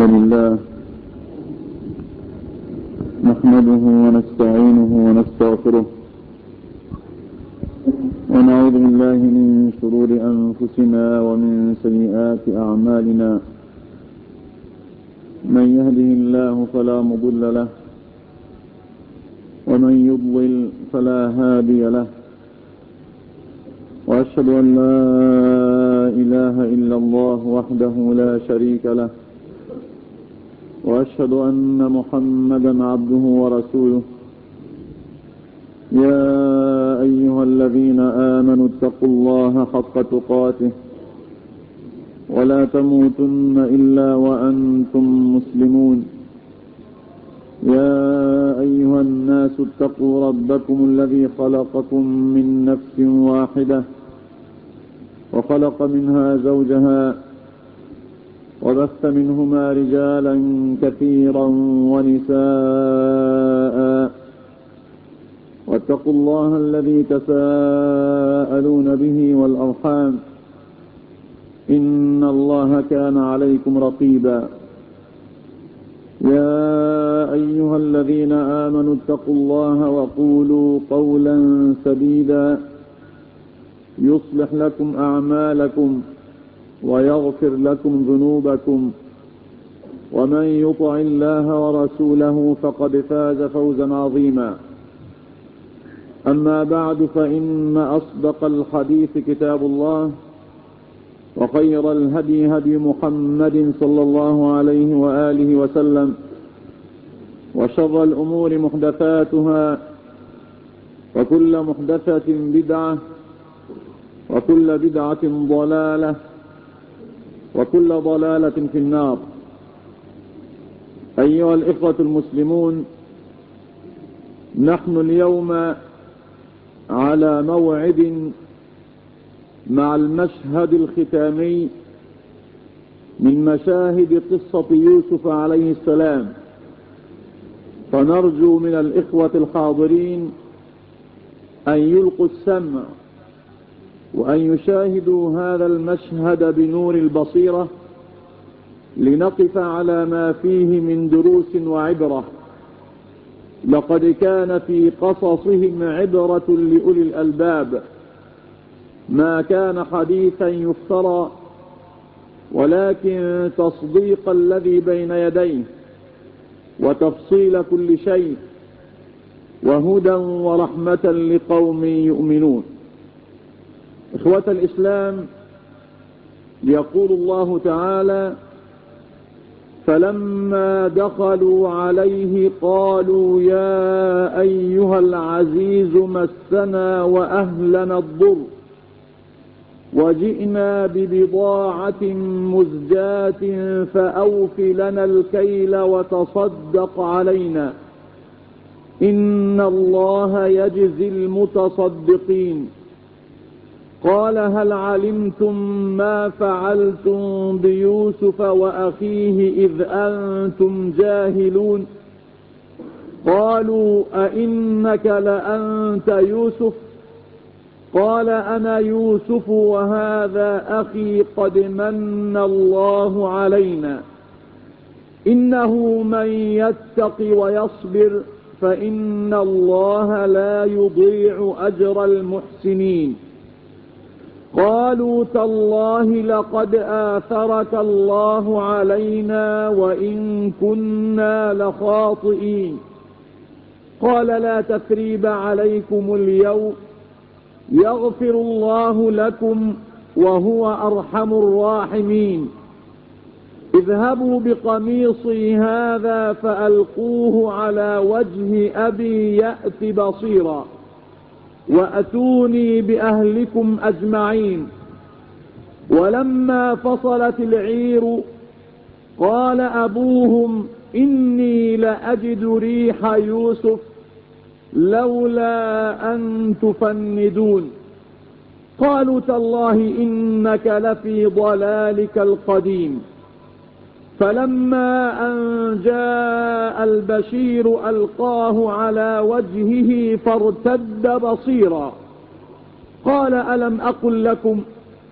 الحمد لله نحمده ونستعينه ونستغفره ونعوذ بالله من شرور أنفسنا ومن سيئات أعمالنا. من يهده الله فلا مضل له ومن يضلل فلا هادي له، وأشهد أن لا إله إلا الله وحده لا شريك له، وأشهد أن محمدا عبده ورسوله. يا أيها الذين آمنوا اتقوا الله حق تقاته ولا تموتن إلا وأنتم مسلمون. يا أيها الناس اتقوا ربكم الذي خلقكم من نفس واحدة وخلق منها زوجها وبث منهما رجالا كثيرا ونساء، واتقوا الله الذي تساءلون به والأرحام إن الله كان عليكم رقيبا. يا أيها الذين آمنوا اتقوا الله وقولوا قولا سديدا يصلح لكم أعمالكم ويغفر لكم ذنوبكم، ومن يطع الله ورسوله فقد فاز فوزا عظيما. أما بعد، فإن أصدق الحديث كتاب الله، وخير الهدي هدي محمد صلى الله عليه وآله وسلم، وشر الأمور محدثاتها، وكل محدثة بدعة، وكل بدعة ضلالة، وكل ضلالة في النار. أيها الإخوة المسلمون، نحن اليوم على موعد مع المشهد الختامي من مشاهد قصة يوسف عليه السلام، فنرجو من الإخوة الحاضرين أن يلقوا السمع وأن يشاهدوا هذا المشهد بنور البصيرة، لنقف على ما فيه من دروس وعبرة. لقد كان في قصصهم عبرة لأولي الألباب، ما كان حديثا يفترى، ولكن تصديق الذي بين يديه وتفصيل كل شيء وهدى ورحمة لقوم يؤمنون. إخوة الإسلام، يقول الله تعالى: فلما دخلوا عليه قالوا يا أيها العزيز مسنا وأهلنا الضر وجئنا ببضاعة مزجاة فأوف لنا الكيل وتصدق علينا إن الله يجزي المتصدقين. قال هل علمتم ما فعلتم بيوسف وأخيه إذ أنتم جاهلون؟ قالوا أئنك لأنت يوسف؟ قال أنا يوسف وهذا أخي قد من الله علينا إنه من يتق ويصبر فإن الله لا يضيع أجر المحسنين. قالوا تالله لقد آثرك الله علينا وإن كنا لخاطئين. قال لا تثريب عليكم اليوم يغفر الله لكم وهو أرحم الراحمين. اذهبوا بقميصي هذا فألقوه على وجه أبي يأت بصيرا وأتوني بأهلكم أجمعين. ولما فصلت العير قال أبوهم إني لأجد ريح يوسف لولا أن تفندون. قالوا تالله إنك لفي ضلالك القديم. فلما أن جاء البشير ألقاه على وجهه فارتد بصيرا قال ألم أقل لكم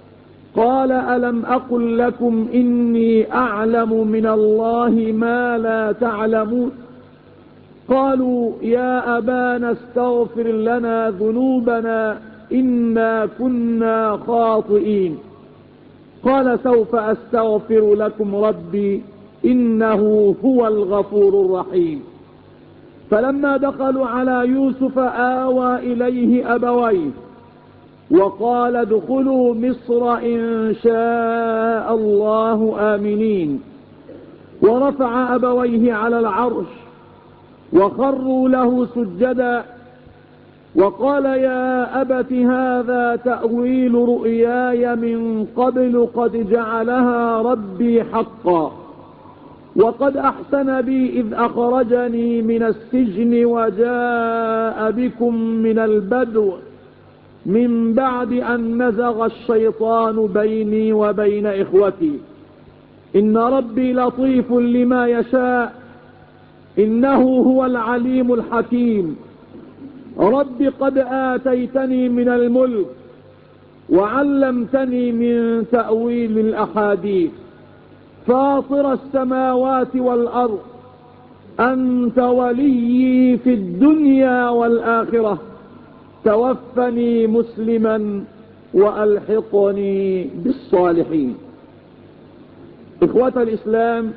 قال ألم أقل لكم إني أعلم من الله ما لا تعلمون قالوا يا أبانا استغفر لنا ذنوبنا إنا كنا خاطئين قال سوف أستغفر لكم ربي إنه هو الغفور الرحيم فلما دخلوا على يوسف آوى إليه أبويه وقال ادخلوا مصر إن شاء الله آمنين ورفع أبويه على العرش وخروا له سجدا وقال يا أبت هذا تأويل رؤياي من قبل قد جعلها ربي حقا وقد أحسن بي إذ أخرجني من السجن وجاء بكم من البدو من بعد أن نزغ الشيطان بيني وبين إخوتي إن ربي لطيف لما يشاء إنه هو العليم الحكيم رب قد آتيتني من الملك وعلمتني من تأويل الأحاديث فاطر السماوات والأرض أنت وليي في الدنيا والآخرة توفني مسلما وألحقني بالصالحين. إخوة الإسلام،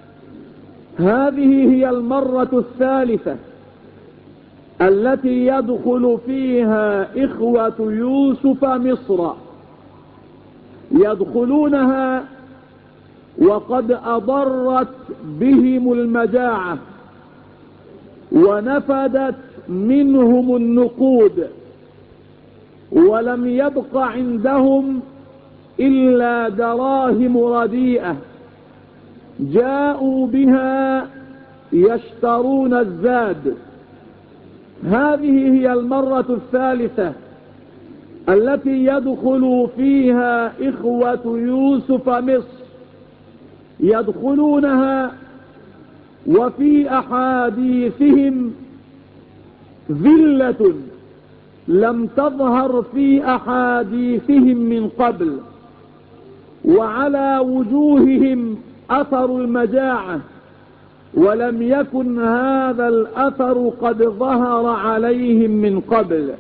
هذه هي المرة الثالثة التي يدخل فيها إخوة يوسف مصر، يدخلونها وقد أضرت بهم المجاعة ونفدت منهم النقود ولم يبق عندهم إلا دراهم رديئة جاءوا بها يشترون الزاد. هذه هي المرة الثالثة التي يدخل فيها إخوة يوسف مصر، يدخلونها وفي أحاديثهم ذلة لم تظهر في أحاديثهم من قبل، وعلى وجوههم أثر المجاعة ولم يكن هذا الأثر قد ظهر عليهم من قبل.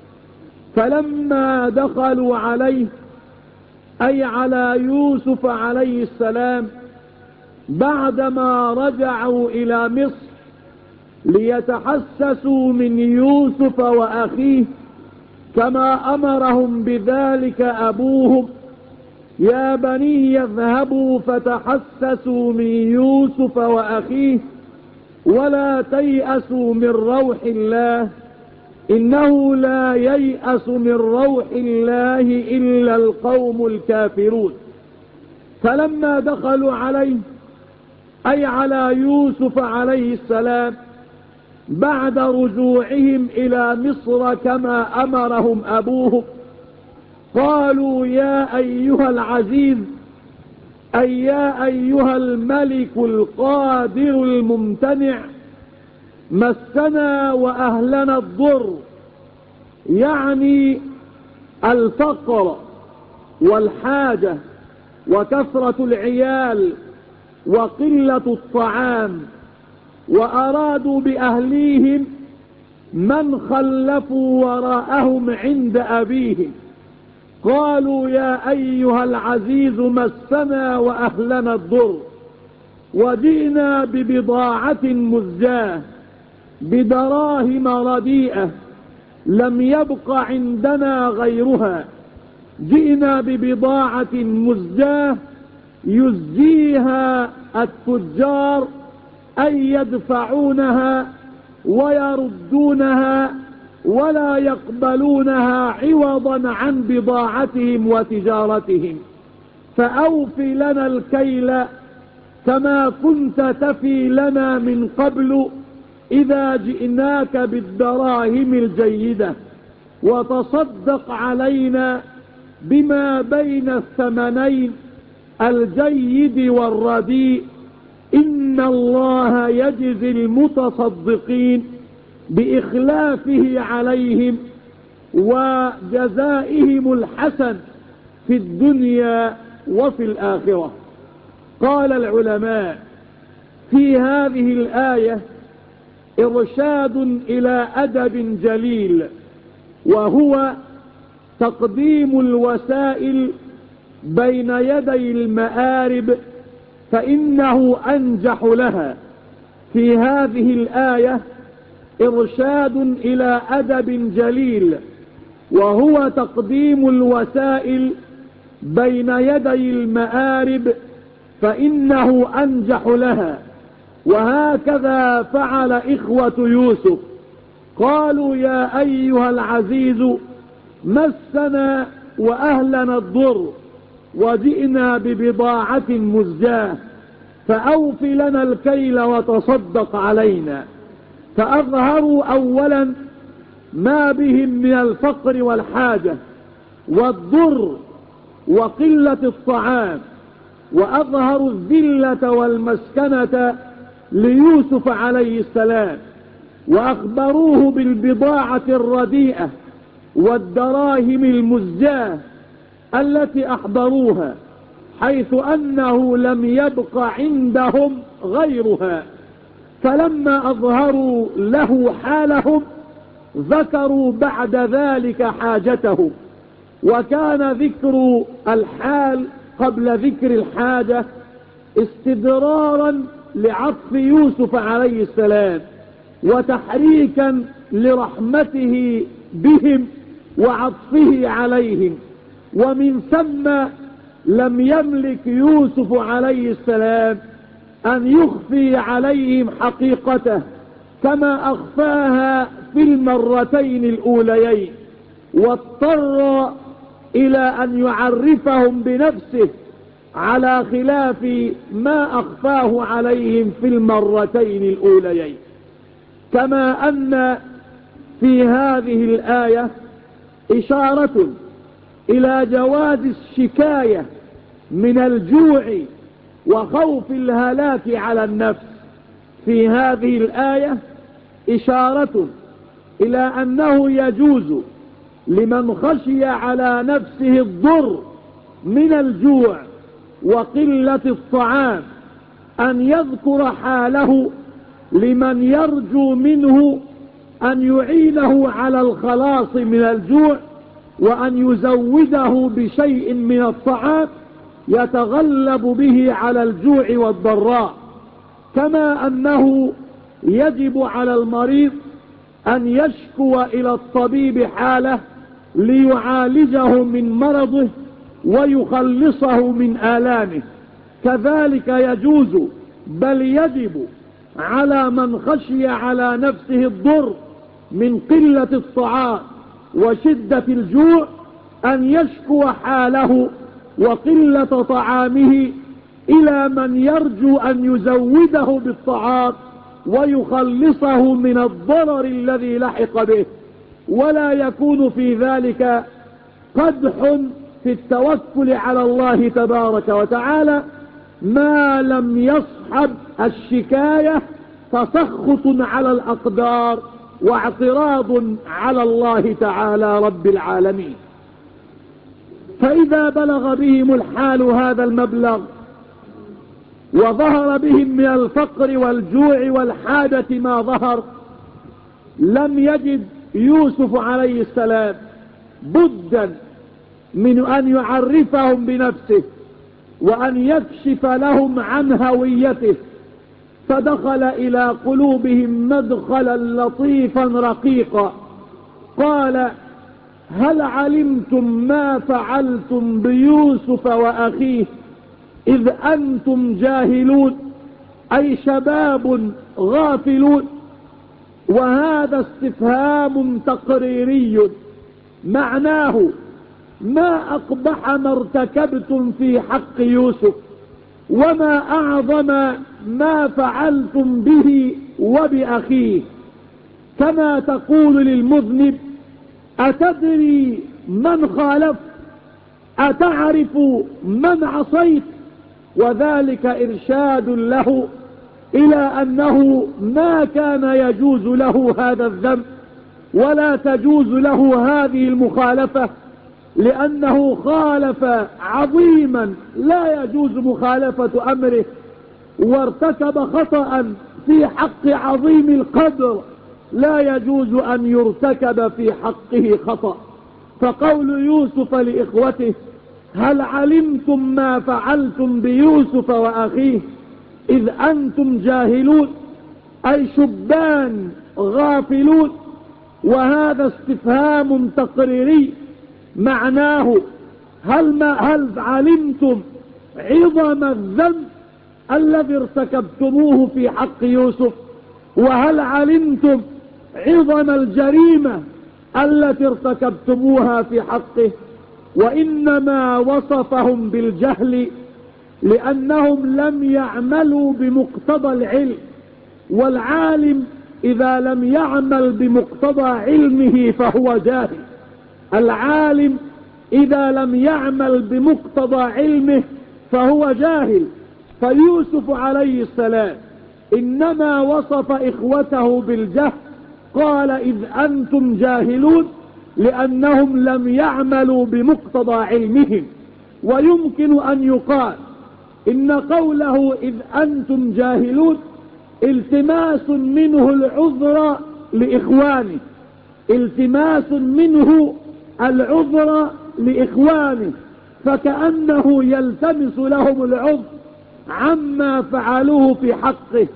فلما دخلوا عليه أي على يوسف عليه السلام بعدما رجعوا إلى مصر ليتحسسوا من يوسف وأخيه كما أمرهم بذلك أبوهم يا بني اذهبوا فتحسسوا من يوسف وأخيه ولا تيأسوا من روح الله إنه لا ييأس من روح الله إلا القوم الكافرون. فلما دخلوا عليه أي على يوسف عليه السلام بعد رجوعهم إلى مصر كما أمرهم أبوهم قالوا يا أيها العزيز أي يا أيها الملك القادر الممتنع مسنا وأهلنا الضر، يعني الفقر والحاجة وكثرة العيال وقلة الطعام، وأرادوا بأهليهم من خلفوا وراءهم عند أبيهم قالوا يا أيها العزيز مسنا وأهلنا الضر وجئنا ببضاعة مزجاة بدراهم رديئة لم يبق عندنا غيرها، جئنا ببضاعة مزجاة يزجيها التجار أي يدفعونها ويردونها ولا يقبلونها عوضا عن بضاعتهم وتجارتهم، فأوف لنا الكيل كما كنت تفي لنا من قبل إذا جئناك بالدراهم الجيدة وتصدق علينا بما بين الثمنين الجيد والرديء إن الله يجزي المتصدقين بإخلافه عليهم وجزائهم الحسن في الدنيا وفي الآخرة. قال العلماء في هذه الآية إرشاد إلى أدب جليل، وهو تقديم الوسائل بين يدي المآرب فإنه أنجح لها. في هذه الآية إرشاد إلى أدب جليل، وهو تقديم الوسائل بين يدي المآرب فإنه أنجح لها. وهكذا فعل إخوة يوسف، قالوا يا أيها العزيز مسنا وأهلنا الضر وجئنا ببضاعة مزجاة فأوف لنا الكيل وتصدق علينا. فأظهروا أولا ما بهم من الفقر والحاجة والضر وقلة الطعام، وأظهروا الذلة والمسكنة ليوسف عليه السلام، وأخبروه بالبضاعة الرديئة والدراهم المزجاة التي أحضروها، حيث أنه لم يبق عندهم غيرها. فلما أظهروا له حالهم ذكروا بعد ذلك حاجتهم، وكان ذكر الحال قبل ذكر الحاجة استدرارا لعطف يوسف عليه السلام وتحريكا لرحمته بهم وعطفه عليهم. ومن ثم لم يملك يوسف عليه السلام أن يخفي عليهم حقيقته كما أخفاها في المرتين الأوليين، واضطر إلى أن يعرفهم بنفسه على خلاف ما أخفاه عليهم في المرتين الأوليين. كما أن في هذه الآية إشارة إلى جواز الشكاية من الجوع وخوف الهلاك على النفس. في هذه الآية إشارة إلى أنه يجوز لمن خشي على نفسه الضر من الجوع وقلة الطعام أن يذكر حاله لمن يرجو منه أن يعينه على الخلاص من الجوع، وأن يزوده بشيء من الطعام يتغلب به على الجوع والضراء. كما أنه يجب على المريض أن يشكو إلى الطبيب حاله ليعالجه من مرضه ويخلصه من آلامه. كذلك يجوز بل يجب على من خشي على نفسه الضر من قلة الطعام وشدة الجوع أن يشكو حاله وقلة طعامه إلى من يرجو أن يزوده بالطعام ويخلصه من الضرر الذي لحق به. ولا يكون في ذلك قدح في التوكل على الله تبارك وتعالى ما لم يصحب الشكاية تسخط على الأقدار واعتراض على الله تعالى رب العالمين. فإذا بلغ بهم الحال هذا المبلغ وظهر بهم من الفقر والجوع والحاجة ما ظهر، لم يجد يوسف عليه السلام بدا من أن يعرفهم بنفسه وأن يكشف لهم عن هويته، فدخل إلى قلوبهم مدخلا لطيفا رقيقا. قال هل علمتم ما فعلتم بيوسف وأخيه إذ أنتم جاهلون، أي شباب غافلون. وهذا استفهام تقريري معناه ما أقبح ما ارتكبتم في حق يوسف، وما أعظم ما فعلتم به وبأخيه. كما تقول للمذنب أتدري من خالف، أتعرف من عصيت، وذلك إرشاد له إلى أنه ما كان يجوز له هذا الذنب ولا تجوز له هذه المخالفة لأنه خالف عظيما لا يجوز مخالفة أمره، وارتكب خطأ في حق عظيم القدر لا يجوز أن يرتكب في حقه خطأ. فقول يوسف لإخوته هل علمتم ما فعلتم بيوسف وأخيه إذ أنتم جاهلون، أي شبان غافلون، وهذا استفهام تقريري معناه هل علمتم عظم الذنب الذي ارتكبتموه في حق يوسف، وهل علمتم عظم الجريمة التي ارتكبتموها في حقه؟ وإنما وصفهم بالجهل لأنهم لم يعملوا بمقتضى العلم، والعالم إذا لم يعمل بمقتضى علمه فهو جاهل. العالم إذا لم يعمل بمقتضى علمه فهو جاهل. فيوسف عليه السلام إنما وصف إخوته بالجهل، قال إذ أنتم جاهلون، لأنهم لم يعملوا بمقتضى علمهم. ويمكن أن يقال إن قوله إذ أنتم جاهلون التماس منه العذر لإخوانه، التماس منه العذر لإخوانه، فكأنه يلتمس لهم العذر عما فعلوه في حقه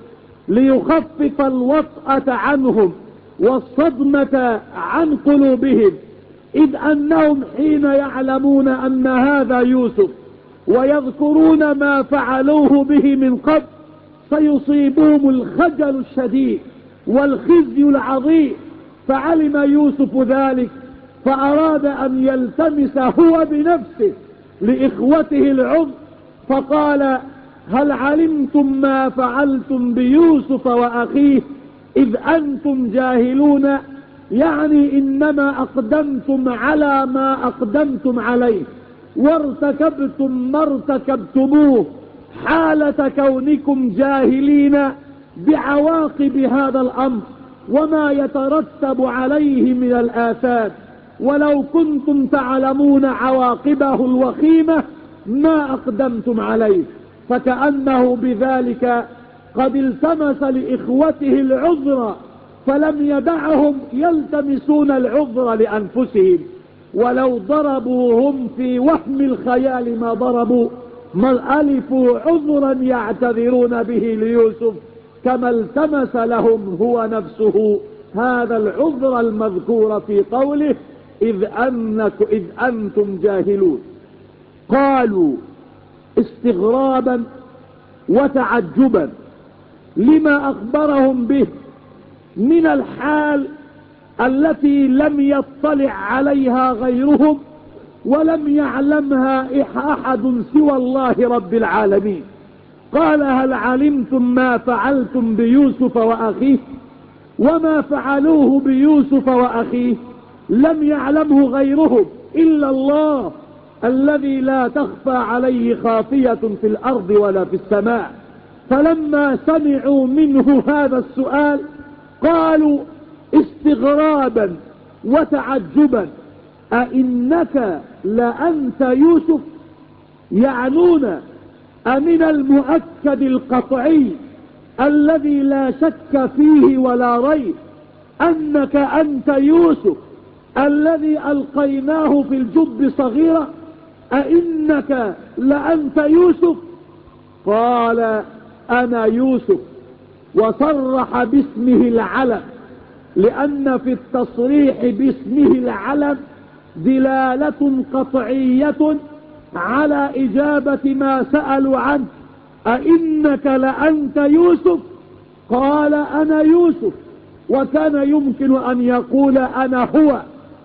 ليخفف الوطأة عنهم والصدمة عن قلوبهم، إذ أنهم حين يعلمون أن هذا يوسف ويذكرون ما فعلوه به من قبل سيصيبهم الخجل الشديد والخزي العظيم. فعلم يوسف ذلك فأراد أن يلتمس هو بنفسه لإخوته العذر، فقال هل علمتم ما فعلتم بيوسف وأخيه إذ أنتم جاهلون، يعني إنما أقدمتم على ما أقدمتم عليه وارتكبتم ما ارتكبتموه حالة كونكم جاهلين بعواقب هذا الأمر وما يترتب عليه من الآثام، ولو كنتم تعلمون عواقبه الوخيمة ما أقدمتم عليه. فكأنه بذلك قد التمس لإخوته العذر، فلم يدعهم يلتمسون العذر لأنفسهم. ولو ضربوا هم في وهم الخيال ما ضربوا، ما ألفوا عذرا يعتذرون به ليوسف كما التمس لهم هو نفسه هذا العذر المذكور في قوله إذ أنتم جاهلون. قالوا استغرابا وتعجبا لما أخبرهم به من الحال التي لم يطلع عليها غيرهم ولم يعلمها أحد سوى الله رب العالمين. قال هل علمتم ما فعلتم بيوسف وأخيه، وما فعلوه بيوسف وأخيه لم يعلمه غيرهم إلا الله الذي لا تخفى عليه خافية في الأرض ولا في السماء. فلما سمعوا منه هذا السؤال قالوا استغرابا وتعجبا أئنك لأنت يوسف، يعنون أمن المؤكد القطعي الذي لا شك فيه ولا ريب أنك أنت يوسف الذي ألقيناه في الجب صغيرة، أئنك لأنت يوسف؟ قال أنا يوسف، وصرح باسمه العلم، لأن في التصريح باسمه العلم دلالة قطعية على إجابة ما سألوا عنه. أئنك لأنت يوسف؟ قال أنا يوسف، وكان يمكن أن يقول أنا هو،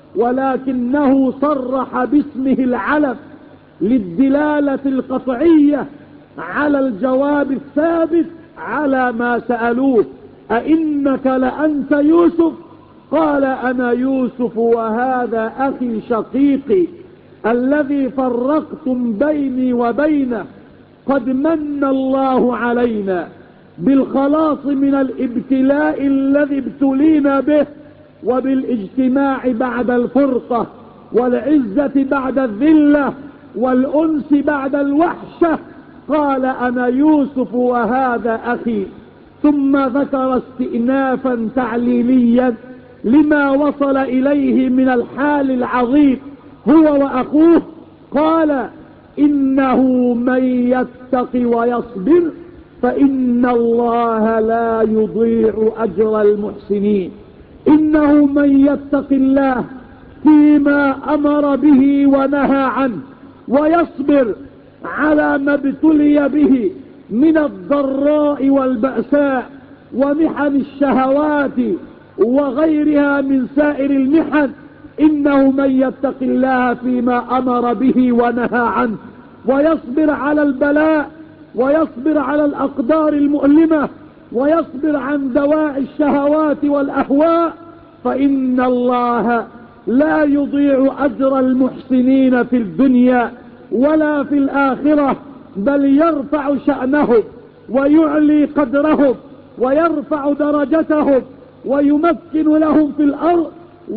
ولكنه صرح باسمه العلم للدلالة القطعية على الجواب الثابت على ما سألوه. أئنك لأنت يوسف؟ قال أنا يوسف وهذا أخي شقيقي الذي فرقتم بيني وبينه، قد من الله علينا بالخلاص من الابتلاء الذي ابتلينا به وبالاجتماع بعد الفرقة، والعزة بعد الذلة والأنس بعد الوحشة. قال أنا يوسف وهذا أخي، ثم ذكر استئنافا تعليليا لما وصل إليه من الحال العظيم هو وأخوه. قال إنه من يتق ويصبر فإن الله لا يضيع أجر المحسنين. إنه من يتق الله فيما أمر به ونهى عنه ويصبر على ما ابتلي به من الضراء والبأساء ومحن الشهوات وغيرها من سائر المحن. إنه من يتق الله فيما أمر به ونهى عنه ويصبر على البلاء ويصبر على الأقدار المؤلمة ويصبر عن دواعي الشهوات والأهواء فإن الله لا يضيع أجر المحسنين في الدنيا ولا في الآخرة، بل يرفع شأنهم ويعلي قدرهم ويرفع درجتهم ويمكن لهم في الأرض،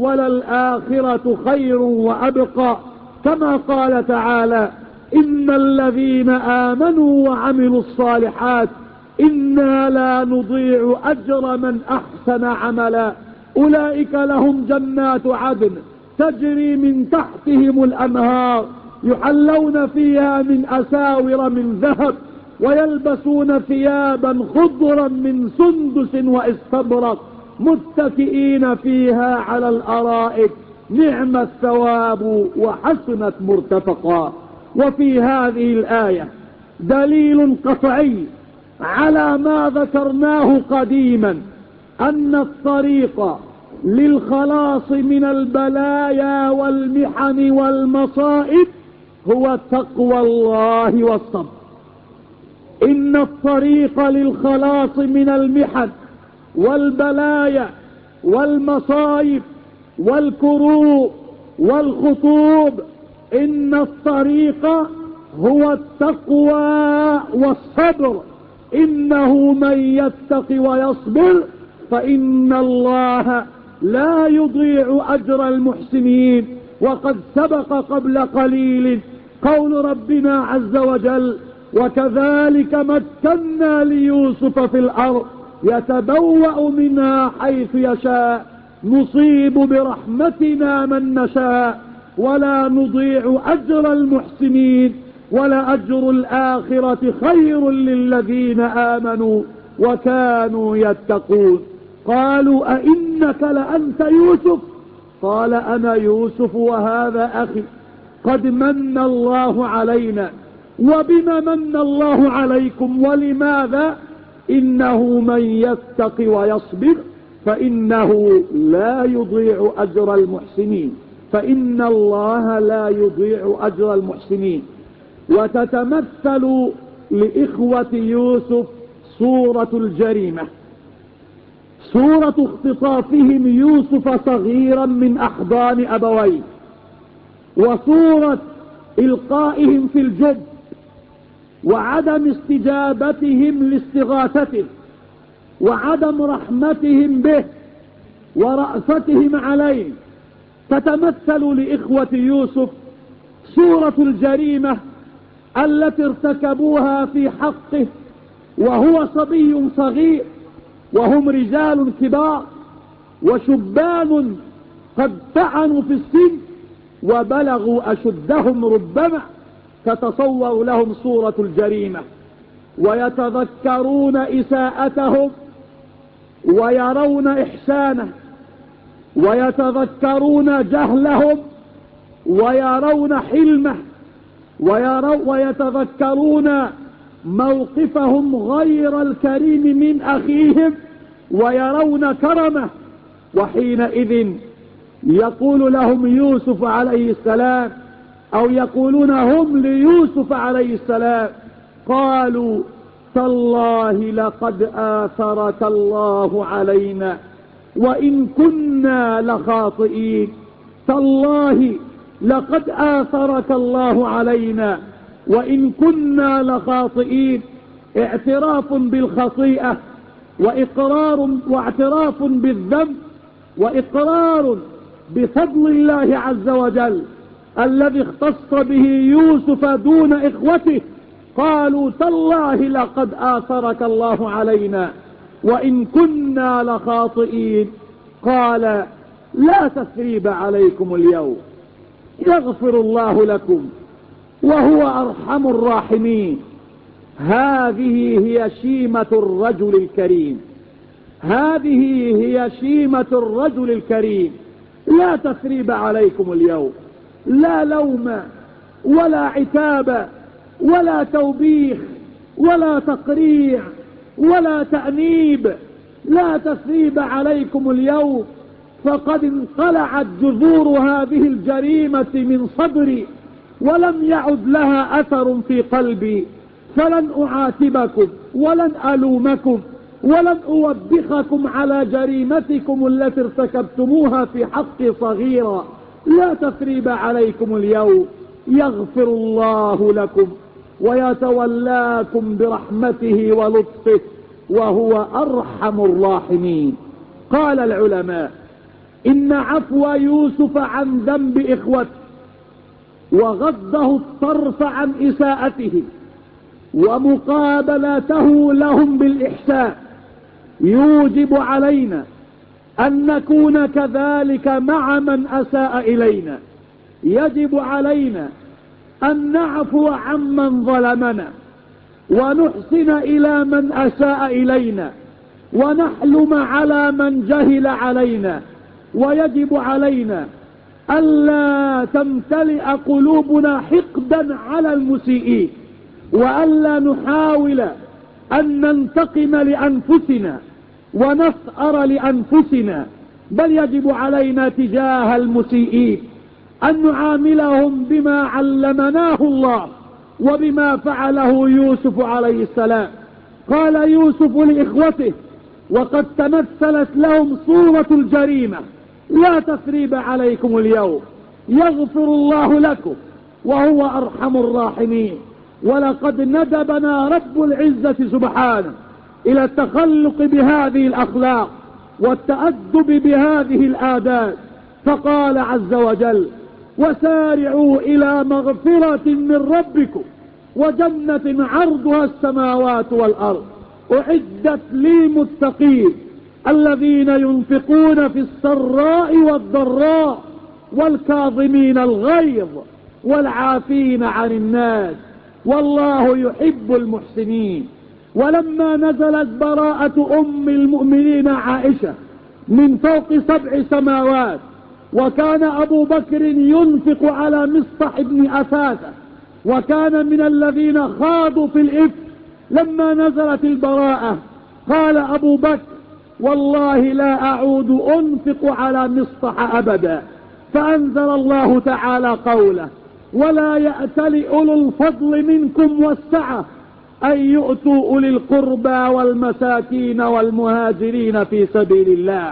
وللآخرة خير وأبقى. كما قال تعالى إن الذين آمنوا وعملوا الصالحات إنا لا نضيع أجر من أحسن عملا أولئك لهم جنات عدن تجري من تحتهم الأنهار يحلون فيها من أساور من ذهب ويلبسون ثيابا خضرا من سندس واستبرق متكئين فيها على الأرائك نعم الثواب وحسنت مرتفقا. وفي هذه الآية دليل قطعي على ما ذكرناه قديما أن الطريق للخلاص من البلايا والمحن والمصائب هو تقوى الله والصبر. إن الطريق للخلاص من المحن والبلايا والمصائب والكروب والخطوب إن الطريق هو التقوى والصبر. إنه من يتق ويصبر فإن الله لا يضيع أجر المحسنين. وقد سبق قبل قليل قول ربنا عز وجل وكذلك مكنا ليوسف في الأرض يتبوأ منها حيث يشاء نصيب برحمتنا من نشاء ولا نضيع أجر المحسنين ولأجر الآخرة خير للذين آمنوا وكانوا يتقون. قالوا أئنك لأنت يوسف؟ قال أنا يوسف وهذا أخي قد من الله علينا. وبما من الله عليكم ولماذا؟ إنه من يتق ويصبر فإنه لا يضيع أجر المحسنين. فإن الله لا يضيع أجر المحسنين. وتتمثل لإخوة يوسف صورة الجريمة، صورة اختطافهم يوسف صغيرا من أحضان أبويه، وصورة إلقائهم في الجب وعدم استجابتهم لاستغاثته وعدم رحمتهم به ورأفتهم عليه. تتمثل لإخوة يوسف صورة الجريمة التي ارتكبوها في حقه وهو صبي صغير وهم رجال كبار وشبان قد طعنوا في السن وبلغوا أشدهم. ربما تتصور لهم صورة الجريمة ويتذكرون إساءتهم ويرون إحسانه ويتذكرون جهلهم ويرون حلمه ويتذكرون موقفهم غير الكريم من أخيهم ويرون كرمه. وحينئذ يقول لهم يوسف عليه السلام أو يقولون هم ليوسف عليه السلام قالوا تالله لقد آثرك الله علينا وإن كنا لخاطئين. تالله لقد آثرك الله علينا وإن كنا لخاطئين. اعتراف بالخطيئة وإقرار واعتراف بالذنب وإقرار بفضل الله عز وجل الذي اختص به يوسف دون إخوته قالوا تالله لقد آثرك الله علينا وإن كنا لخاطئين. قال لا تثريب عليكم اليوم يغفر الله لكم وهو أرحم الراحمين. هذه هي شيمة الرجل الكريم، هذه هي شيمة الرجل الكريم. لا تثريب عليكم اليوم، لا لوم ولا عتاب ولا توبيخ ولا تقريع ولا تأنيب. لا تثريب عليكم اليوم، فقد انقلعت جذور هذه الجريمة من صدري ولم يعد لها أثر في قلبي، فلن أعاتبكم ولن ألومكم ولن أوبخكم على جريمتكم التي ارتكبتموها في حقي صغيرا. لا تثريب عليكم اليوم يغفر الله لكم ويتولاكم برحمته ولطفه وهو أرحم الراحمين. قال العلماء إن عفو يوسف عن ذنب إخوته وغضه الطرف عن إساءته ومقابلته لهم بالإحسان يوجب علينا أن نكون كذلك مع من أساء إلينا. يجب علينا أن نعفو عمن ظلمنا ونحسن إلى من أساء إلينا ونحلم على من جهل علينا. ويجب علينا ألا تمتلئ قلوبنا حقدا على المسيئين وألا نحاول أن ننتقم لأنفسنا ونثأر لأنفسنا، بل يجب علينا تجاه المسيئين أن نعاملهم بما علمناه الله وبما فعله يوسف عليه السلام. قال يوسف لإخوته وقد تمثلت لهم صورة الجريمة لا تثريب عليكم اليوم يغفر الله لكم وهو أرحم الراحمين. ولقد ندبنا رب العزة سبحانه إلى التخلق بهذه الأخلاق والتأدب بهذه الآداب، فقال عز وجل وسارعوا إلى مغفرة من ربكم وجنة عرضها السماوات والأرض أعدت للمتقين الذين ينفقون في السراء والضراء والكاظمين الغيظ والعافين عن الناس والله يحب المحسنين. ولما نزلت براءة أم المؤمنين عائشة من فوق 7 سماوات وكان أبو بكر ينفق على مصطح بن أثاثة وكان من الذين خاضوا في الإفك، لما نزلت البراءة قال أبو بكر والله لا أعود أنفق على مصطح أبدا، فأنزل الله تعالى قوله ولا يأتل أولو الفضل منكم والسعة أن يؤتوا أولي القربى والمساكين والمهاجرين في سبيل الله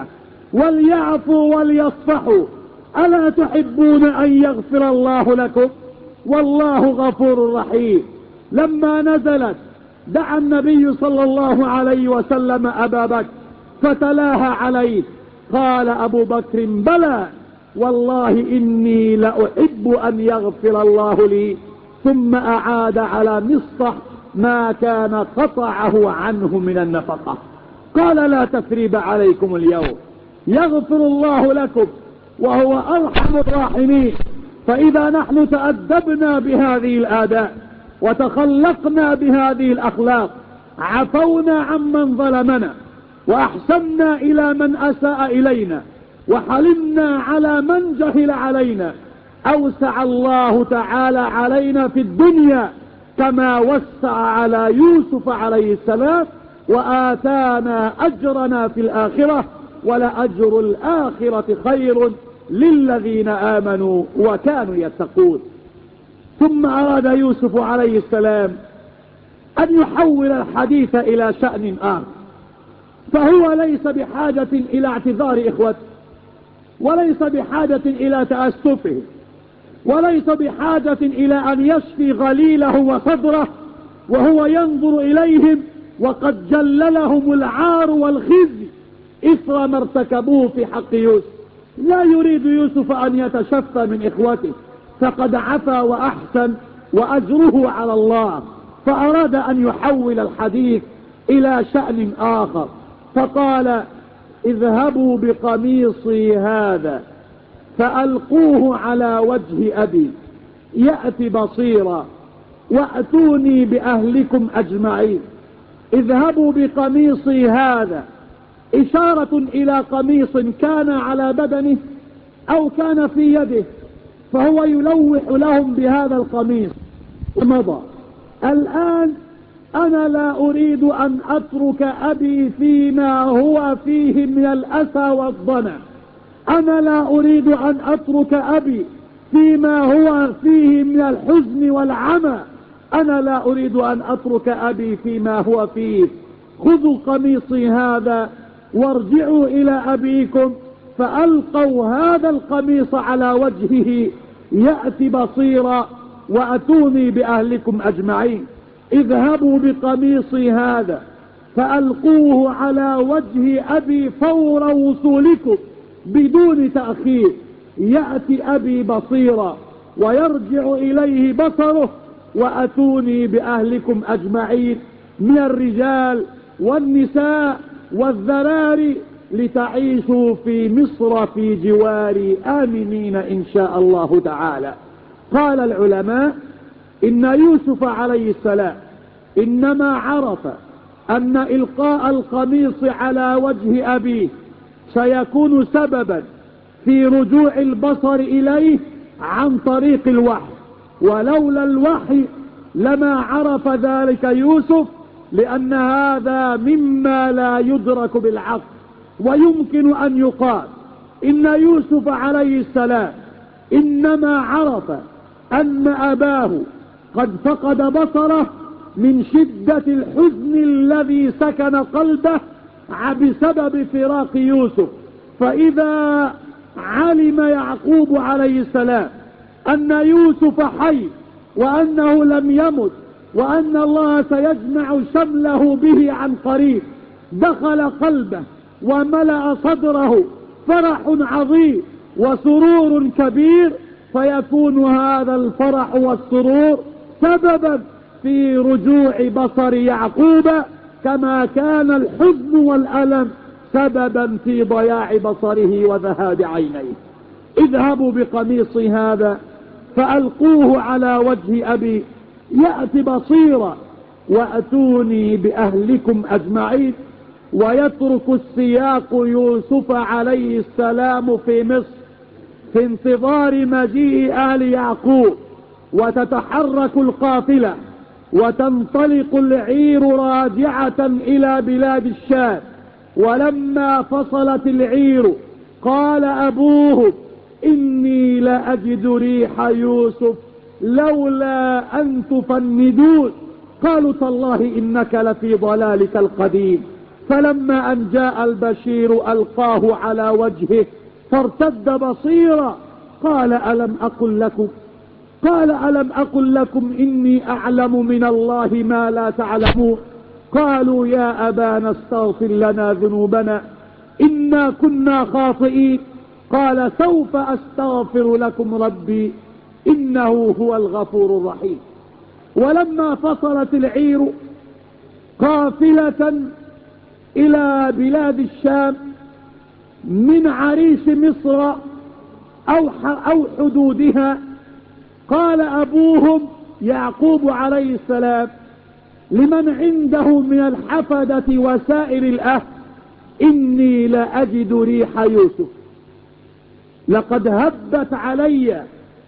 وليعفوا وليصفحوا ألا تحبون أن يغفر الله لكم والله غفور رحيم. لما نزلت دعا النبي صلى الله عليه وسلم أبا بكر فتلاها عليه، قال أبو بكر بلى والله إني لأحب أن يغفر الله لي، ثم أعاد على مصطح ما كان قطعه عنه من النفقة. قال لا تثريب عليكم اليوم يغفر الله لكم وهو أرحم الراحمين. فإذا نحن تأدبنا بهذه الآداب وتخلقنا بهذه الأخلاق عفونا عمن ظلمنا وأحسنا إلى من أساء إلينا وحلمنا على من جهل علينا، أوسع الله تعالى علينا في الدنيا كما وسع على يوسف عليه السلام وآتانا أجرنا في الآخرة ولأجر الآخرة خير للذين آمنوا وكانوا يتقون. ثم أراد يوسف عليه السلام أن يحول الحديث إلى شأن آخر، فهو ليس بحاجة إلى اعتذار إخوته وليس بحاجة إلى تأسفه وليس بحاجة إلى أن يشفي غليله وصدره وهو ينظر إليهم وقد جللهم العار والخزي إثر ما ارتكبوه في حق يوسف. لا يريد يوسف أن يتشفى من إخوته، فقد عفا وأحسن وأجره على الله، فأراد أن يحول الحديث إلى شأن آخر، فقال اذهبوا بقميصي هذا فألقوه على وجه أبي يأتي بصيرا وأتوني بأهلكم أجمعين. اذهبوا بقميصي هذا إشارة إلى قميص كان على بدنه أو كان في يده، فهو يلوح لهم بهذا القميص ومضى. الآن أنا لا أريد أن أترك أبي فيما هو فيه من الأسى والضنع، أنا لا أريد أن أترك أبي فيما هو فيه من الحزن والعمى، أنا لا أريد أن أترك أبي فيما هو فيه. خذوا قميصي هذا وارجعوا إلى أبيكم. فألقوا هذا القميص على وجهه يأتي بصيرا وأتوني بأهلكم أجمعين. اذهبوا بقميصي هذا فألقوه على وجه أبي فور وصولكم بدون تأخير يأتي أبي بصيرا ويرجع إليه بصره وأتوني بأهلكم أجمعين من الرجال والنساء والذراري لتعيشوا في مصر في جواري آمنين إن شاء الله تعالى. قال العلماء إن يوسف عليه السلام إنما عرف أن إلقاء القميص على وجه أبيه سيكون سببا في رجوع البصر إليه عن طريق الوحي، ولولا الوحي لما عرف ذلك يوسف، لأن هذا مما لا يدرك بالعقل. ويمكن أن يقال إن يوسف عليه السلام إنما عرف أن أباه قد فقد بصره من شدة الحزن الذي سكن قلبه بسبب فراق يوسف. فإذا علم يعقوب عليه السلام أن يوسف حي وأنه لم يمت وأن الله سيجمع شمله به عن قريب، دخل قلبه وملأ صدره فرح عظيم وسرور كبير، فيكون هذا الفرح والسرور سببا في رجوع بصر يعقوب، كما كان الحزن والألم سببا في ضياع بصره وذهاب عينيه. اذهبوا بقميصي هذا فألقوه على وجه أبي يأتي بصيرا وأتوني بأهلكم أجمعين. ويترك السياق يوسف عليه السلام في مصر في انتظار مجيء آل يعقوب، وتتحرك القافلة وتنطلق العير راجعة إلى بلاد الشام. ولما فصلت العير قال أبوه إني لأجد ريح يوسف لولا أن تفندون. قالوا تالله إنك لفي ضلالك القديم. فلما أن جاء البشير ألقاه على وجهه فارتد بصيرا قال ألم أقل لكم إني أعلم من الله ما لا تعلمون. قالوا يا أبانا استغفر لنا ذنوبنا إنا كنا خاطئين. قال سوف أستغفر لكم ربي إنه هو الغفور الرحيم. ولما فصلت العير قافلة إلى بلاد الشام من عريش مصر أو حدودها، قال أبوهم يعقوب عليه السلام لمن عنده من الحفدة وسائر الأهل إني لأجد ريح يوسف، لقد هبت علي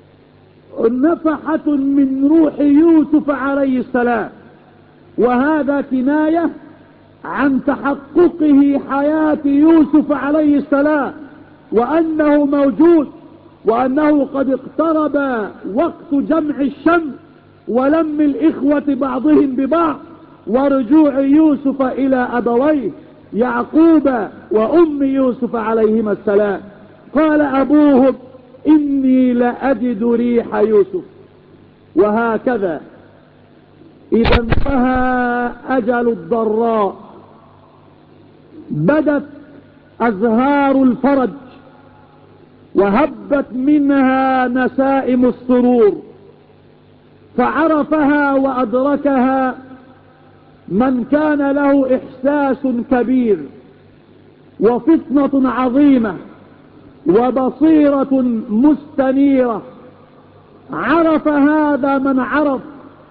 نفحة من روح يوسف عليه السلام. وهذا كناية عن تحققه حياة يوسف عليه السلام، وأنه موجود، وأنه قد اقترب وقت جمع الشمل ولم الإخوة بعضهم ببعض ورجوع يوسف إلى أبويه يعقوب وأم يوسف عليهما السلام. قال أبوهم إني لأجد ريح يوسف. وهكذا إذا انتهى أجل الضراء بدت أزهار الفرج وهبت منها نسائم السرور، فعرفها وأدركها من كان له إحساس كبير وفطنة عظيمة وبصيرة مستنيرة. عرف هذا من عرف،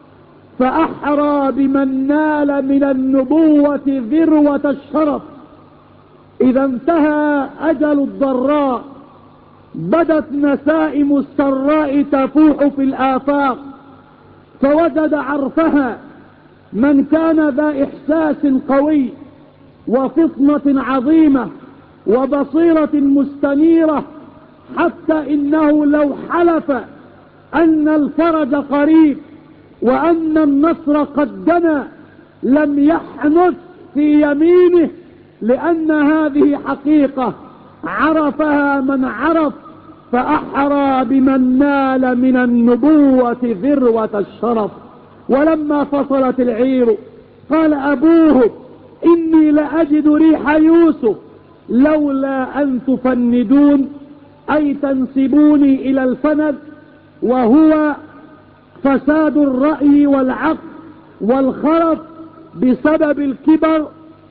فأحرى بمن نال من النبوة ذروة الشرف. إذا انتهى أجل الضراء بدت نسائم السراء تفوح في الآفاق، فوجد عرفها من كان ذا إحساس قوي وفطنة عظيمة وبصيرة مستنيرة، حتى إنه لو حلف أن الفرج قريب وأن النصر قد دنا لم يحنث في يمينه، لأن هذه حقيقة عرفها من عرف، فأحرى بمن نال من النبوة ذروة الشرف. ولما فصلت العير قال أبوه إني لأجد ريح يوسف لولا أن تفندون، أي تنسبوني إلى الفند، وهو فساد الرأي والعقل والخرف بسبب الكبر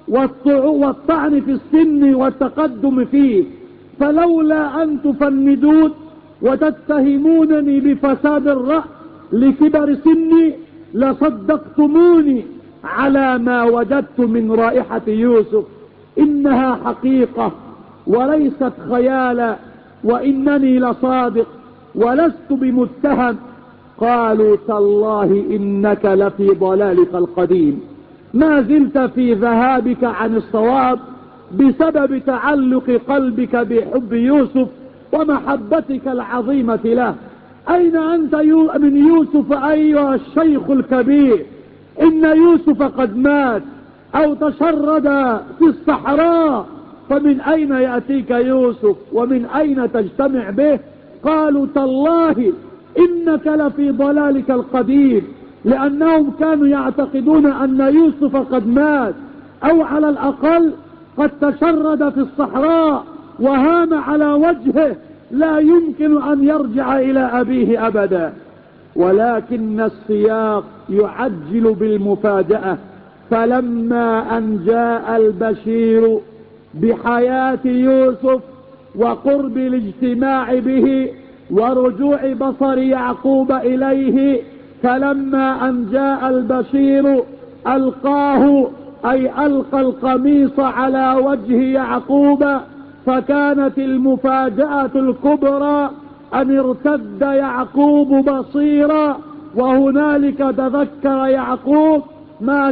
والطعن في السن والتقدم فيه، فلولا أن تفندون وتتهمونني بفساد الرأي لكبر سني لصدقتموني على ما وجدت من رائحة يوسف. إنها حقيقة وليست خيالا، وإنني لصادق ولست بمتهم. قالوا تالله إنك لفي ضلالك القديم، ما زلت في ذهابك عن الصواب بسبب تعلق قلبك بحب يوسف ومحبتك العظيمة له. أين أنت من يوسف أيها الشيخ الكبير؟ إن يوسف قد مات أو تشرد في الصحراء، فمن أين يأتيك يوسف ومن أين تجتمع به؟ قالوا تالله إنك لفي ضلالك القديم، لأنهم كانوا يعتقدون أن يوسف قد مات أو على الأقل قد تشرد في الصحراء وهام على وجهه، لا يمكن أن يرجع إلى أبيه أبدا. ولكن السياق يعجل بالمفاجأة، فلما أن جاء البشير بحياة يوسف وقرب الاجتماع به ورجوع بصر يعقوب إليه، فلما أن جاء البشير ألقاه، أي ألقى القميص على وجه يعقوب، فكانت المفاجأة الكبرى أن ارتد يعقوب بصيرا، وهنالك تذكر يعقوب ما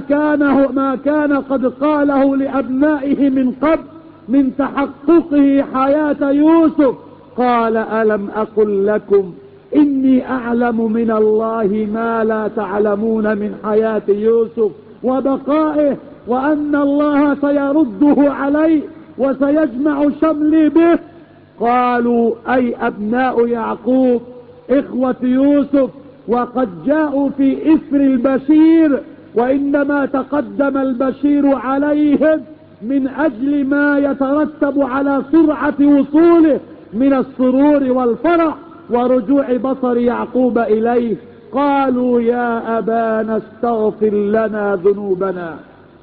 كان قد قاله لأبنائه من قبل من تحققه حياة يوسف. قال ألم أقل لكم إني أعلم من الله ما لا تعلمون من حياة يوسف وبقائه، وأن الله سيرده عليه وسيجمع شملي به. قالوا أي أبناء يعقوب إخوة يوسف، وقد جاءوا في إثر البشير، وإنما تقدم البشير عليهم من أجل ما يترتب على سرعة وصوله من السرور والفرح ورجوع بصر يعقوب إليه. قالوا يا أبانا استغفر لنا ذنوبنا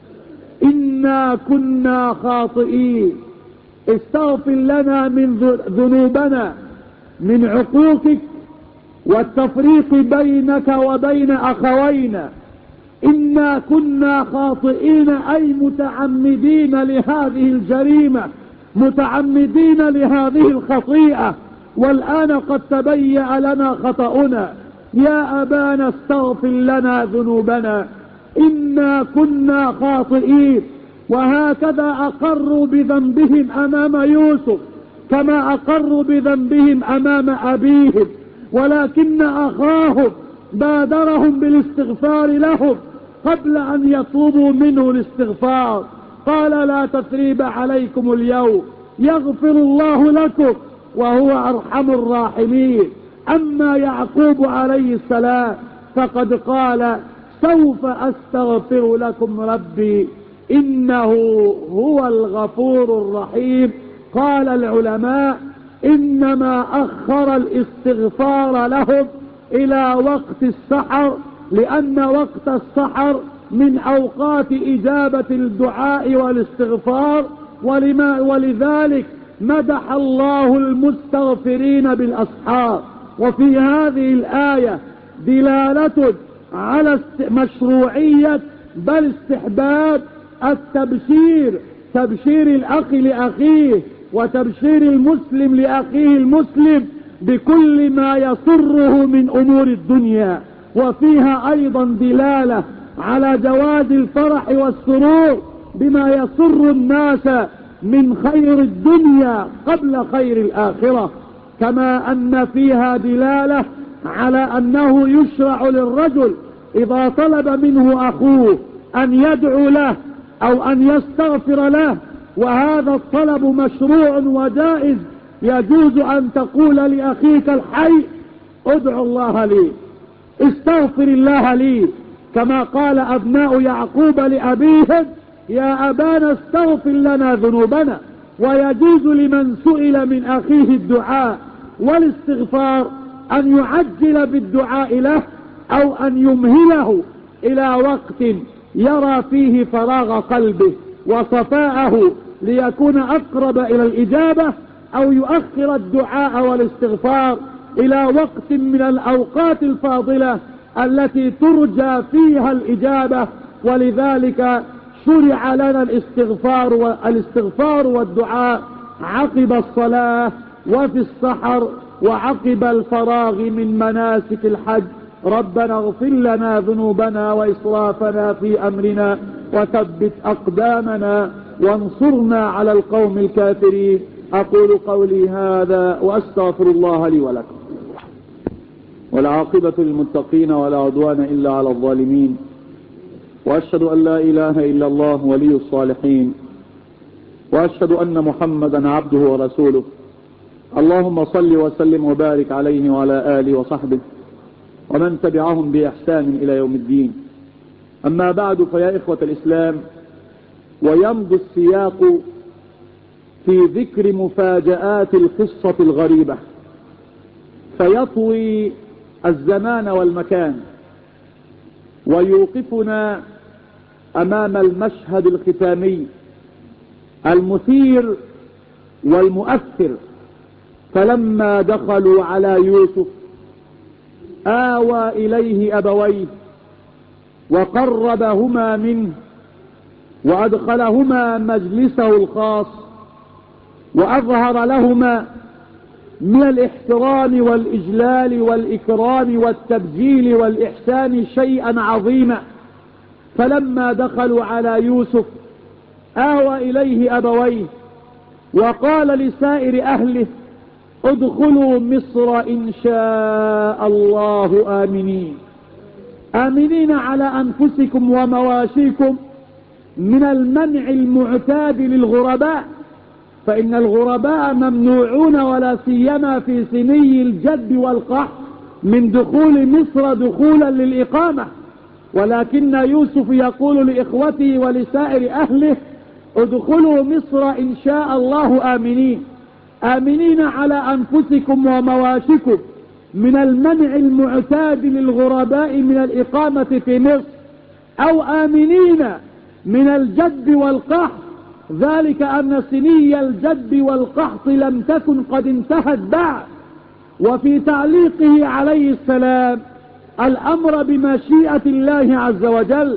إنا كنا خاطئين، استغفر لنا من ذنوبنا من عقوقك والتفريق بينك وبين أخوينا، إنا كنا خاطئين أي متعمدين لهذه الجريمة، متعمدين لهذه الخطيئة، والآن قد تبين لنا خطأنا. يا أبانا استغفر لنا ذنوبنا إنا كنا خاطئين. وهكذا أقروا بذنبهم أمام يوسف كما أقروا بذنبهم أمام أبيهم، ولكن أخاهم بادرهم بالاستغفار لهم قبل أن يطلبوا منه الاستغفار. قال لا تثريب عليكم اليوم يغفر الله لكم وهو أرحم الراحمين. أما يعقوب عليه السلام فقد قال سوف أستغفر لكم ربي إنه هو الغفور الرحيم. قال العلماء إنما أخر الاستغفار لهم إلى وقت السحر، لأن وقت السحر من أوقات إجابة الدعاء والاستغفار، ولذلك مدح الله المستغفرين بالأسحار. وفي هذه الآية دلالة على مشروعية بل استحباب التبشير، تبشير الأخ لأخيه وتبشير المسلم لأخيه المسلم بكل ما يسره من أمور الدنيا. وفيها أيضا دلالة على جواز الفرح والسرور بما يسر الناس من خير الدنيا قبل خير الآخرة، كما أن فيها دلالة على أنه يشرع للرجل إذا طلب منه أخوه أن يدعو له أو أن يستغفر له، وهذا الطلب مشروع وجائز، يجوز أن تقول لأخيك الحي ادعو الله لي، استغفر الله لي، كما قال أبناء يعقوب لأبيهم يا أبانا استغفر لنا ذنوبنا. ويجوز لمن سئل من أخيه الدعاء والاستغفار أن يعجل بالدعاء له أو أن يمهله إلى وقت يرى فيه فراغ قلبه وصفاءه ليكون أقرب إلى الإجابة، أو يؤخر الدعاء والاستغفار إلى وقت من الأوقات الفاضلة التي ترجى فيها الإجابة. ولذلك شرع لنا الاستغفار والدعاء عقب الصلاة وفي السحر وعقب الفراغ من مناسك الحج. ربنا اغفر لنا ذنوبنا وإسرافنا في أمرنا وثبت أقدامنا وانصرنا على القوم الكافرين. أقول قولي هذا وأستغفر الله لي ولكم. والعاقبة للمتقين ولا عدوان إلا على الظالمين، وأشهد أن لا إله إلا الله ولي الصالحين، وأشهد أن محمدا عبده ورسوله. اللهم صل وسلم وبارك عليه وعلى آله وصحبه ومن تبعهم بإحسان إلى يوم الدين. أما بعد، فيا إخوة الإسلام، ويمضي السياق في ذكر مفاجآت القصة الغريبة فيطوي الزمان والمكان ويوقفنا أمام المشهد الختامي المثير والمؤثر. فلما دخلوا على يوسف آوى إليه أبويه وقربهما منه وأدخلهما مجلسه الخاص، وأظهر لهما من الاحترام والإجلال والإكرام والتبجيل والإحسان شيئا عظيما. فلما دخلوا على يوسف آوى إليه أبويه وقال لسائر أهله ادخلوا مصر إن شاء الله آمنين، آمنين على أنفسكم ومواشيكم من المنع المعتاد للغرباء، فإن الغرباء ممنوعون ولا سيما في سني الجد والقحط من دخول مصر دخولا للإقامة. ولكن يوسف يقول لإخوته ولسائر أهله ادخلوا مصر إن شاء الله آمنين، آمنين على أنفسكم ومواشكم من المنع المعتاد للغرباء من الإقامة في مصر، أو آمنين من الجد والقحط، ذلك أن سني الجد والقحط لم تكن قد انتهت بعد. وفي تعليقه عليه السلام الأمر بمشيئة الله عز وجل،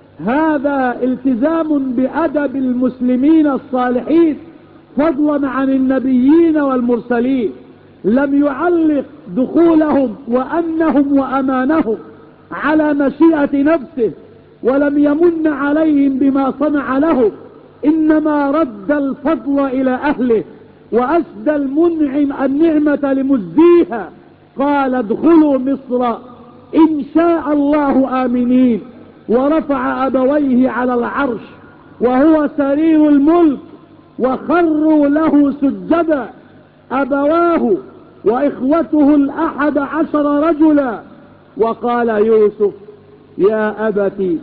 هذا التزام بأدب المسلمين الصالحين فضلا عن النبيين والمرسلين. لم يعلق دخولهم وأمنهم وأمانهم على مشيئة نفسه، ولم يمن عليهم بما صنع له، إنما رد الفضل إلى أهله وأسدى المنعم النعمة لمزديها. قال ادخلوا مصر إن شاء الله آمنين، ورفع أبويه على العرش وهو سرير الملك وخروا له سجدا أبواه وإخوته 11 رجلا. وقال يوسف يا أبت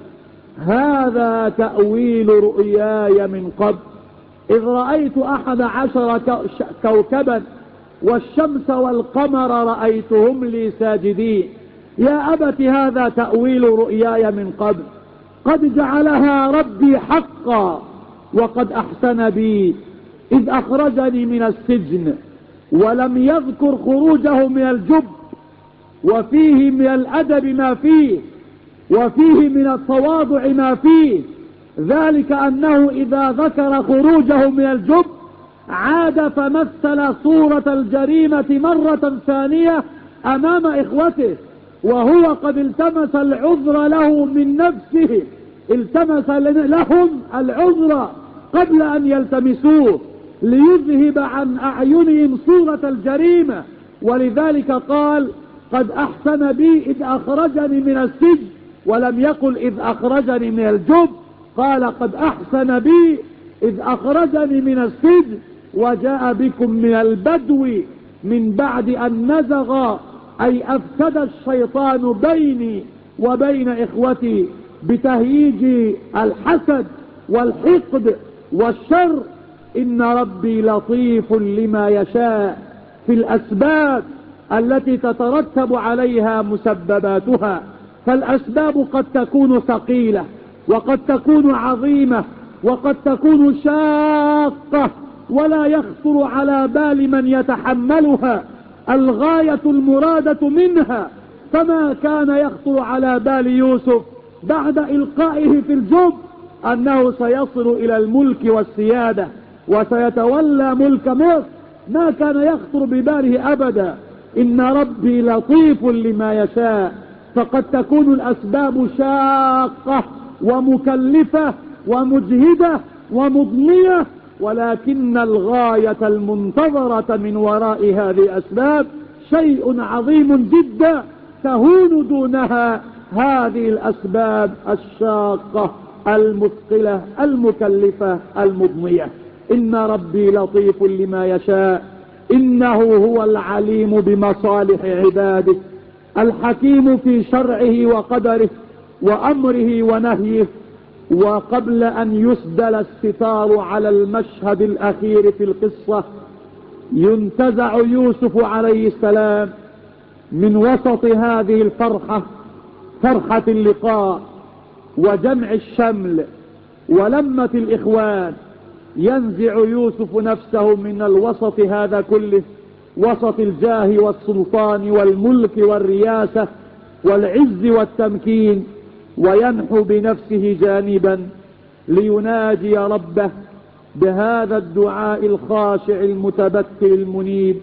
هذا تأويل رؤياي من قبل إذ رأيت 11 كوكبا والشمس والقمر رأيتهم لي ساجدين. يا أبت هذا تأويل رؤياي من قبل قد جعلها ربي حقا وقد أحسن بي إذ أخرجني من السجن ولم يذكر خروجه من الجب، وفيه من الأدب ما فيه، وفيه من التواضع ما فيه، ذلك أنه إذا ذكر خروجه من الجب عاد فمثل صورة الجريمة مرة ثانية أمام إخوته، وهو قد التمس العذر له من نفسه، التمس لهم العذر قبل أن يلتمسوه ليذهب عن أعينهم صورة الجريمة. ولذلك قال قد أحسن بي إذ أخرجني من السجن، ولم يقل إذ أخرجني من الجب، قال قد أحسن بي إذ أخرجني من السجن وجاء بكم من البدو من بعد أن نزغ، أي أفسد الشيطان بيني وبين إخوتي بتهييج الحسد والحقد والشر. إن ربي لطيف لما يشاء في الأسباب التي تترتب عليها مسبباتها. فالأسباب قد تكون ثقيلة وقد تكون عظيمة وقد تكون شاقة ولا يخطر على بال من يتحملها الغاية المرادة منها، فما كان يخطر على بال يوسف بعد إلقائه في الجب أنه سيصل إلى الملك والسيادة وسيتولى ملك مصر، ما كان يخطر بباله أبدا. إن ربي لطيف لما يشاء، فقد تكون الأسباب شاقة ومكلفة ومجهدة ومضنية، ولكن الغاية المنتظرة من وراء هذه الأسباب شيء عظيم جدا تهون دونها هذه الأسباب الشاقة المثقلة المكلفة المضنية. إن ربي لطيف لما يشاء إنه هو العليم بمصالح عباده الحكيم في شرعه وقدره وأمره ونهيه. وقبل أن يسدل الستار على المشهد الأخير في القصة ينتزع يوسف عليه السلام من وسط هذه الفرحة، فرحة اللقاء وجمع الشمل ولمة الإخوان، ينزع يوسف نفسه من الوسط هذا كله، وسط الجاه والسلطان والملك والرياسة والعز والتمكين، وينحو بنفسه جانبا ليناجي ربه بهذا الدعاء الخاشع المتبتل المنيب: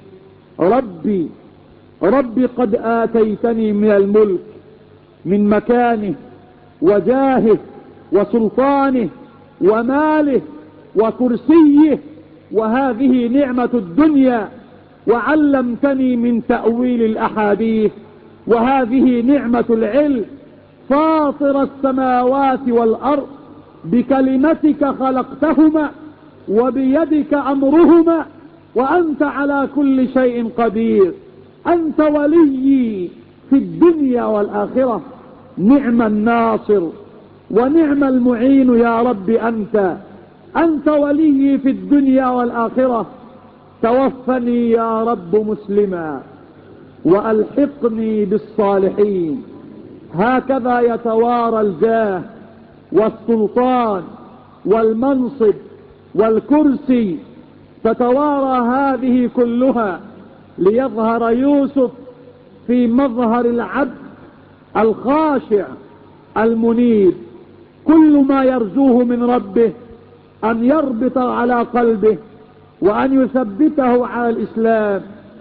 ربي قد آتيتني من الملك من مكانه وجاهه وسلطانه وماله وكرسيه، وهذه نعمة الدنيا، وعلمتني من تأويل الأحاديث، وهذه نعمة العلم. فاطر السماوات والأرض بكلمتك خلقتهما وبيدك أمرهما وأنت على كل شيء قدير، أنت وليي في الدنيا والآخرة، نعم الناصر ونعم المعين يا رب، أنت وليي في الدنيا والآخرة. توفني يا رب مسلما وألحقني بالصالحين. هكذا يتوارى الجاه والسلطان والمنصب والكرسي، تتوارى هذه كلها ليظهر يوسف في مظهر العبد الخاشع المنيب. كل ما يرجوه من ربه أن يربط على قلبه وأن يثبته على الإسلام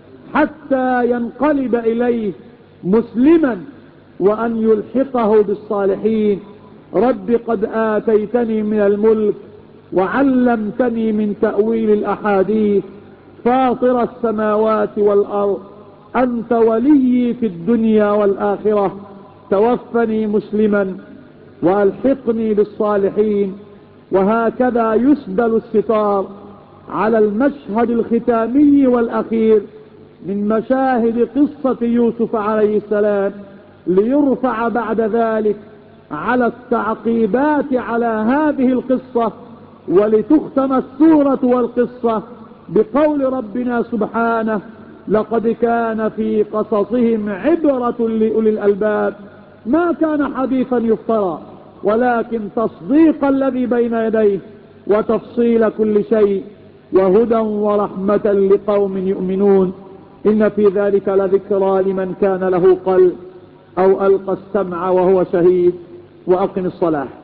حتى ينقلب إليه مسلما وأن يلحقه بالصالحين. رب قد آتيتني من الملك وعلمتني من تأويل الأحاديث، فاطر السماوات والأرض، أنت وليي في الدنيا والآخرة، توفني مسلما وألحقني بالصالحين. وهكذا يسدل الستار على المشهد الختامي والأخير من مشاهد قصة يوسف عليه السلام، ليرفع بعد ذلك على التعقيبات على هذه القصة، ولتختم السورة والقصة بقول ربنا سبحانه: لقد كان في قصصهم عبرة لأولي الألباب. ما كان حديثا يفترى، ولكن تصديق الذي بين يديه وتفصيل كل شيء وهدى ورحمة لقوم يؤمنون. إن في ذلك لذكرى لمن كان له قلب أو ألقى السمع وهو شهيد. وأقم الصلاة.